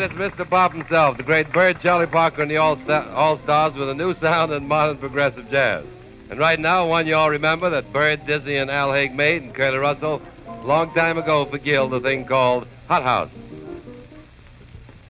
it's Mr. Pop himself, the great Bird, Charlie Parker, and the All-Stars with a new sound and modern progressive jazz. And right now, one you all remember that Bird, Dizzy, and Al Haig made, and Curly Russell, a long time ago for Gil, the thing called Hot House.